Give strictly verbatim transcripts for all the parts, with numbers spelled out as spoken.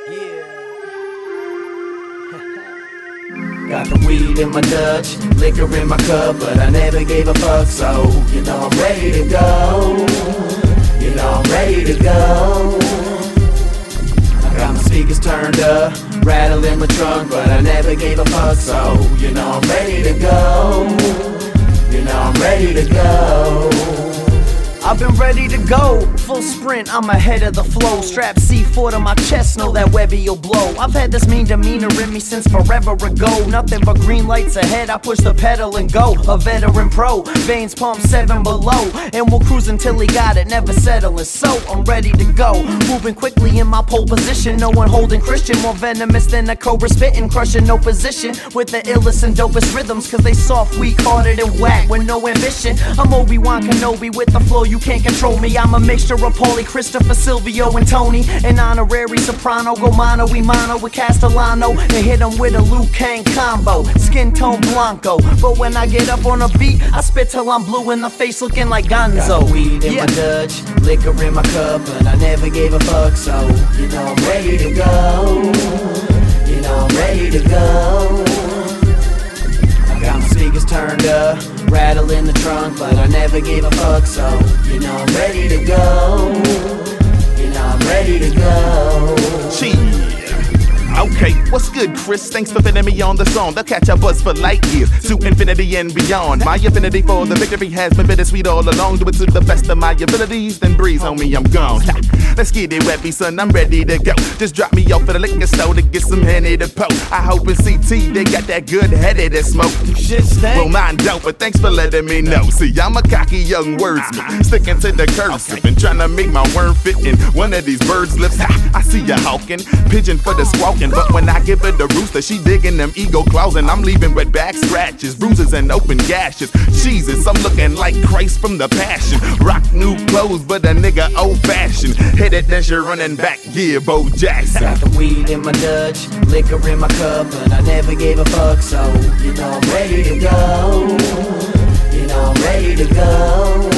Got the weed in my Dutch, liquor in my cup, but I never gave a fuck, so you know I'm ready to go. You know I'm ready to go. I got my speakers turned up, rattle in my trunk, but I never gave a fuck, so you know I'm ready to go. You know I'm ready to go. I've been ready to go, full sprint, I'm ahead of the flow. Strap C four to my chest, know that Webby'll blow. I've had this mean demeanor in me since forever ago. Nothing but green lights ahead, I push the pedal and go. A veteran pro, veins pump seven below. And we'll cruise until he got it, never settling. So I'm ready to go, moving quickly in my pole position. No one holding Christian, more venomous than a cobra spitting. Crushing no position, with the illest and dopest rhythms. Cause they soft, weak, hearted and whack with no ambition. I'm Obi-Wan Kenobi with the flow, you can't control me. I'm a mixture of Paulie, Christopher, Silvio, and Tony. An honorary soprano, go mano y mano with Castellano. And hit him with a Liu Kang combo, skin tone blanco. But when I get up on a beat, I spit till I'm blue in the face looking like Gonzo. Got the weed in yeah. my Dutch, liquor in my cup, but I never gave a fuck, so you know I'm ready to go. You know I'm ready to go. I got my speakers turned up, rattle in the trunk, but I never gave a fuck, so you know I'm ready to go. You know I'm ready to go. Cheese. Okay, what's good, Chris? Thanks for fitting me on the song. They'll catch a buzz for light years to infinity and beyond. My affinity for the victory has been bittersweet all along. Do it to the best of my abilities, then breeze on me, I'm gone. Ha. Let's get it wet, son, I'm ready to go. Just drop me off at the liquor store to get some Henny to poke. I hope in C T they got that good headed that smoke. Shit stank. Well, mine don't, but thanks for letting me know. See, I'm a cocky young wordsmith, sticking to the cursive and trying to make my worm fit in one of these birds' lips. Ha. I see ya hawking, pigeon for the squawking. But when I give her the rooster, she digging them ego claws, and I'm leaving with back scratches, bruises, and open gashes. Jesus, I'm looking like Christ from the Passion. Rock new clothes, but a nigga old-fashioned. Hit it, then you're running back, yeah, Bo Jackson. Got the weed in my Dutch, liquor in my cup, but I never gave a fuck, so you know I'm ready to go. You know I'm ready to go.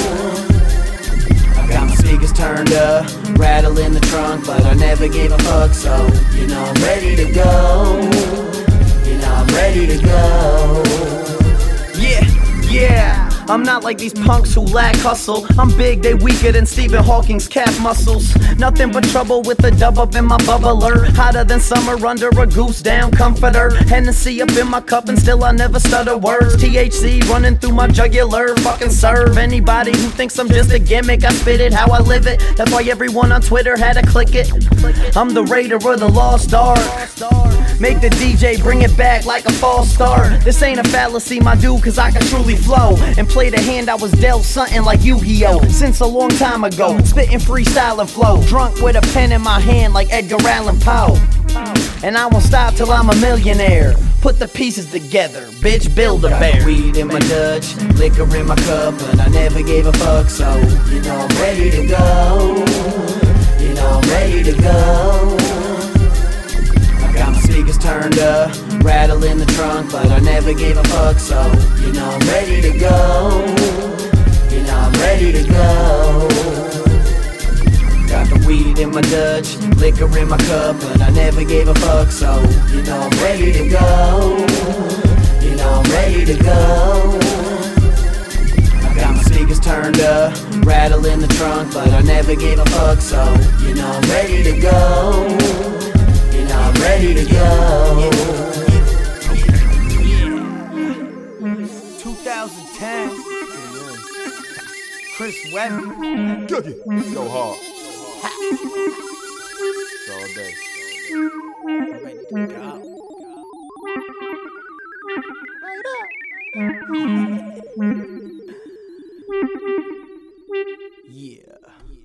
Got my speakers turned up, rattle in the trunk, but I never gave a fuck, so you know I'm ready to go. You know I'm ready to go. Yeah, yeah. I'm not like these punks who lack hustle. I'm big, they weaker than Stephen Hawking's calf muscles. Nothing but trouble with the dub up in my bubbler. Hotter than summer under a goose down comforter. Hennessy up in my cup and still I never stutter words. T H C running through my jugular. Fucking serve anybody who thinks I'm just a gimmick. I spit it how I live it. That's why everyone on Twitter had to click it. I'm the raider of the lost ark. Make the D J bring it back like a false start. This ain't a fallacy, my dude, cause I can truly flow and play the hand I was dealt, something like Yu-Gi-Oh! Since a long time ago, spitting freestyle and flow, drunk with a pen in my hand like Edgar Allan Poe. And I won't stop till I'm a millionaire. Put the pieces together, bitch, build a bear. Got weed in my Dutch, liquor in my cup, but I never gave a fuck, so you know I'm ready to go. You know I'm ready to go. Got my speakers turned up, rattle in the trunk, but I never gave a fuck, so you know I'm ready to go. You know I'm ready to go. Got the weed in my Dutch, liquor in my cup, but I never gave a fuck, so you know I'm ready to go. You know I'm ready to go. I got my speakers turned up, rattle in the trunk, but I never gave a fuck, so you know I'm ready to go. I'm ready to go. twenty ten. Chris Webby. Go hard. All day. I'm ready to go. Yeah.